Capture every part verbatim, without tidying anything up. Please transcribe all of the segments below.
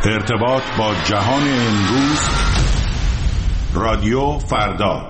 ارتباط با جهان امروز، رادیو فردا.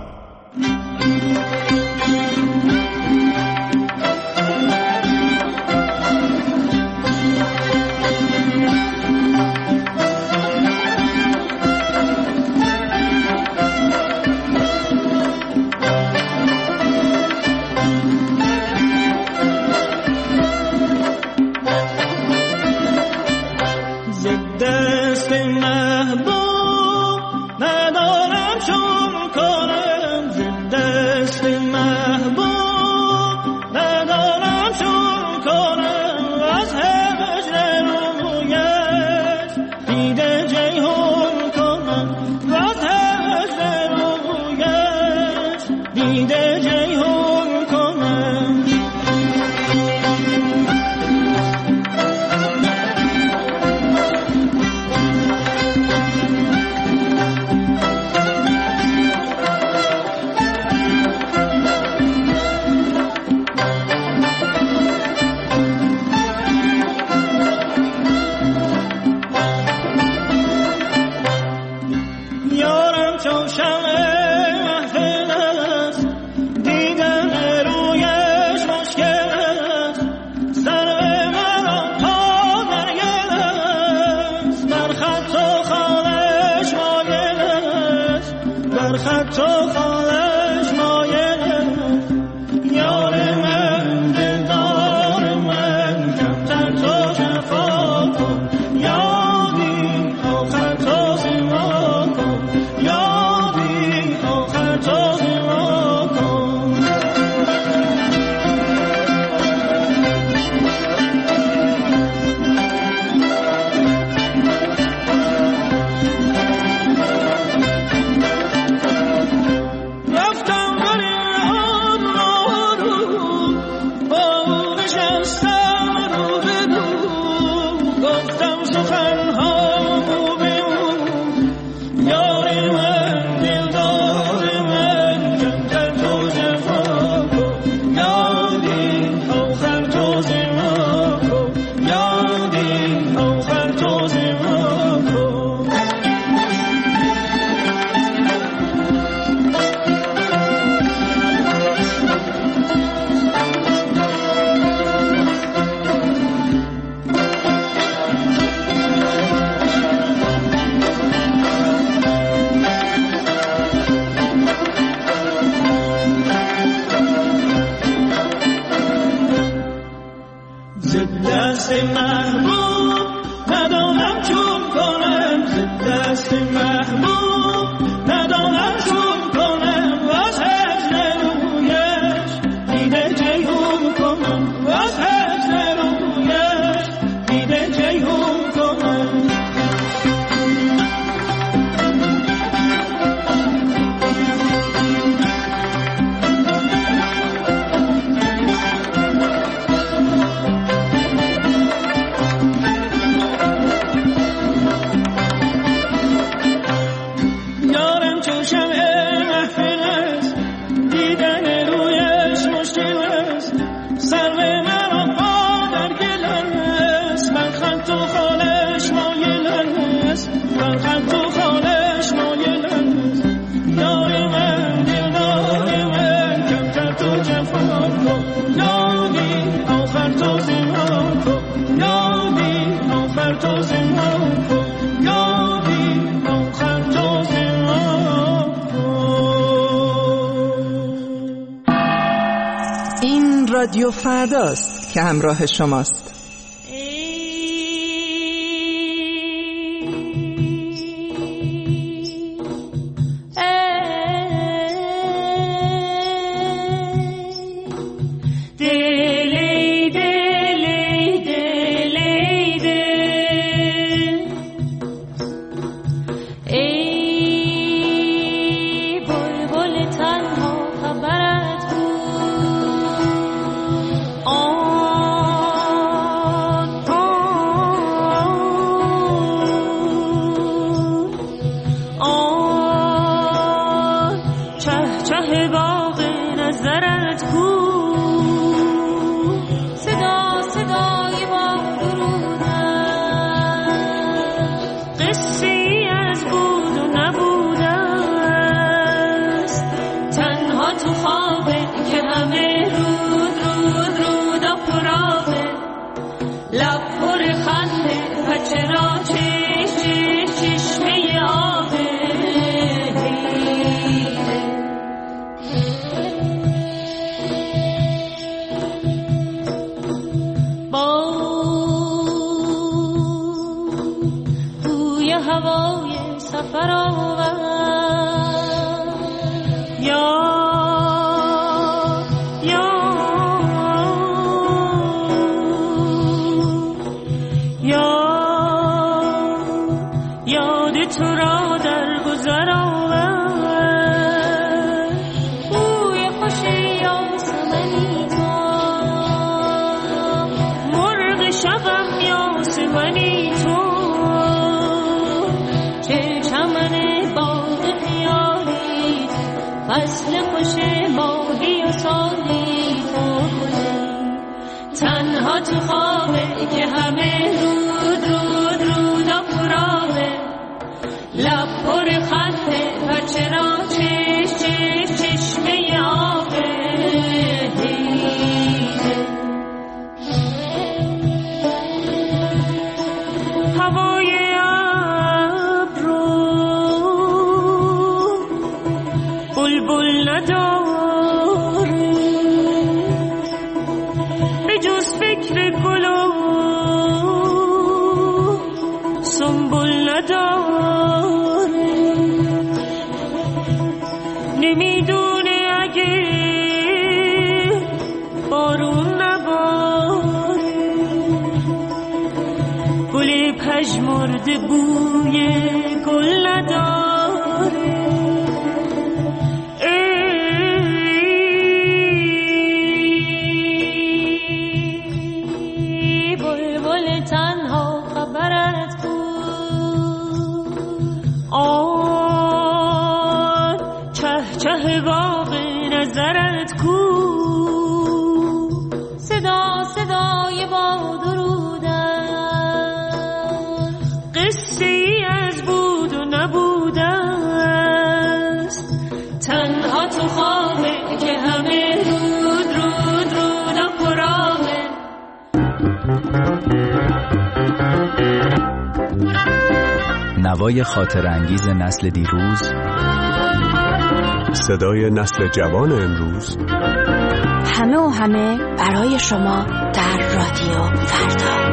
رادیو فرداست که همراه شماست. آه هوای سفر آور یا یا یا یاد تو را در گذر آور بوی خوش یاسمنی تو مرغ شبم یاسمنی تو چه چمن باغ خیالی فصل خوش ماهی و سالی تو تنها تو خوابه که همه رود رود رود و پرامه لب پر خطه و چرا چش چش چشمه آبه هوای ابرو بلبل نداره به جز فکر گل و سنبل نداره نمیدونه اگه بارون نباره گل پژمرده بوی گل نداره ای بلبل تنها خبرت بود آن چه چه باغ نظرت کو صدا صدای باد و رودن قصه ای از بود و نبودست تنها تو خوابه که همه رود رود رود و پرامه نوای خاطر انگیز نسل دیروز، صدای نسل جوان امروز، همه و همه برای شما در رادیو فردا.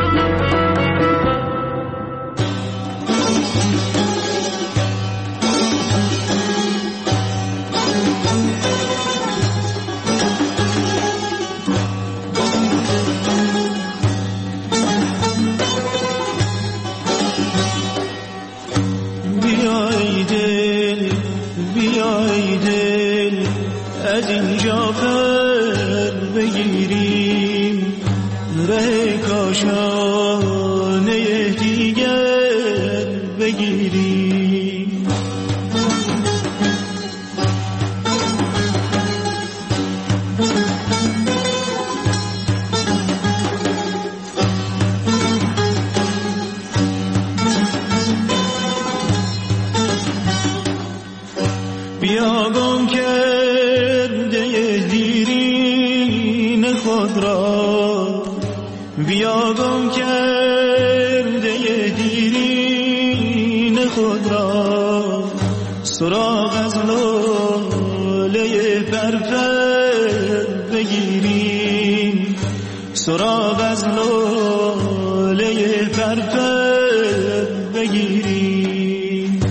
بیای دل بیای دل از اینجا پر بگیریم ره کاشانه دیگر بگیریم بیا گم کرده دیرین خود را بیا گم کرده دیرین خود را سراغ از لاله پرپر بگیریم سراغ از لاله پرپر بگیریم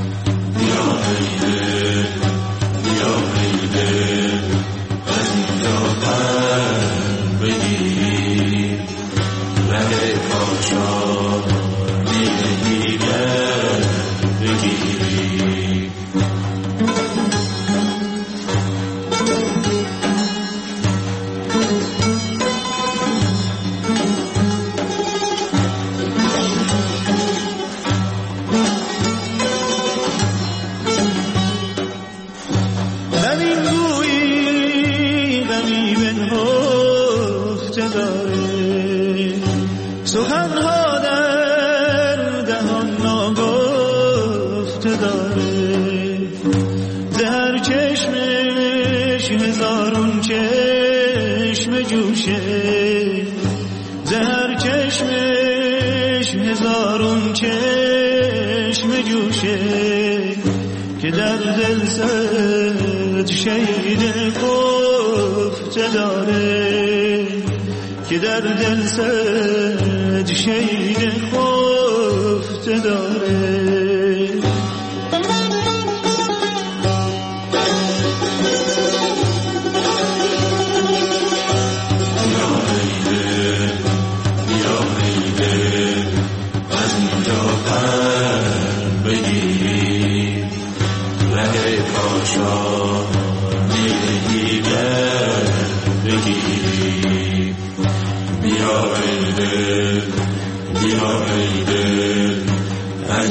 سخنها در دهان ناگفته داره در چشمش هزارون چشم جوشه در چشمش هزارون چشم جوشه که در دل زد شهید گفته داره که در دل زد شهید خفته داره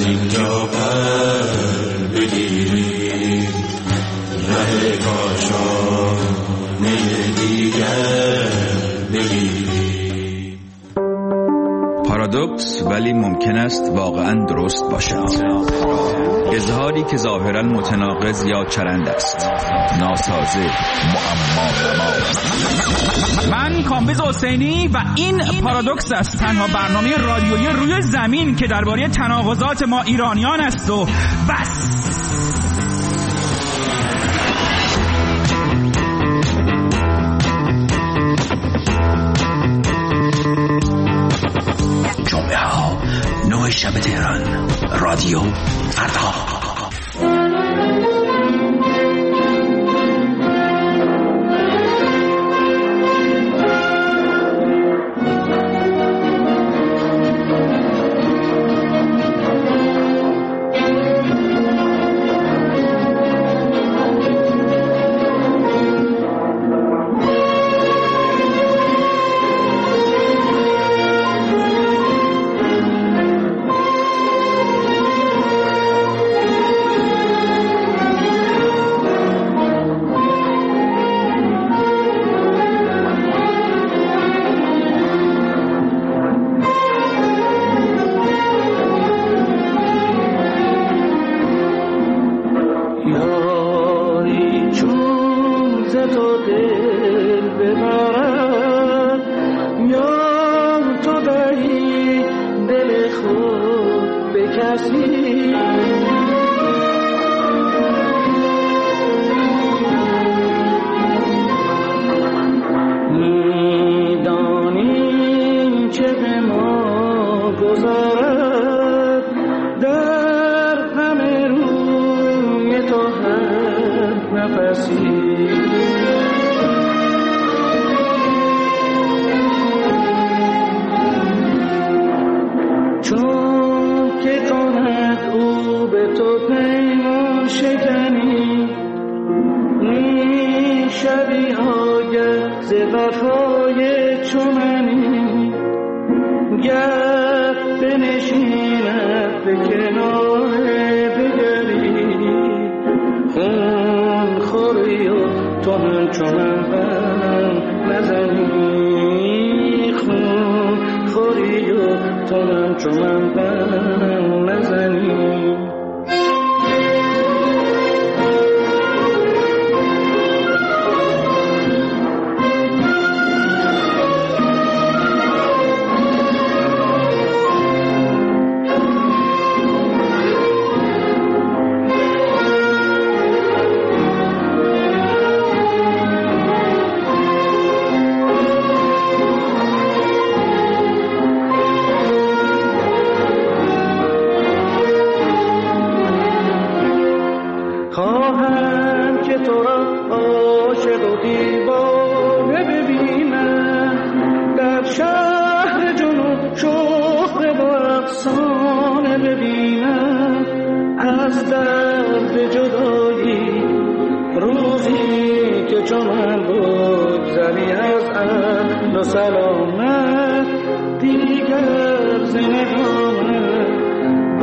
اینجا پر بگیریم، ره کاشانه دیگر بگیریم. پارادوکس ولی ممکن است واقعاً درست باشد. اظهاری که ظاهراً متناقض یا چرند است، ناسازه، معما نما. من کامبیز حسینی و این پارادوکس است، تنها برنامه رادیویی روی زمین که درباره تناقضات ما ایرانیان است و بس. جمعه ها نه شب تهران، رادیو فردا.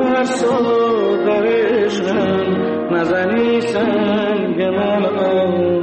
نزنی سنگ من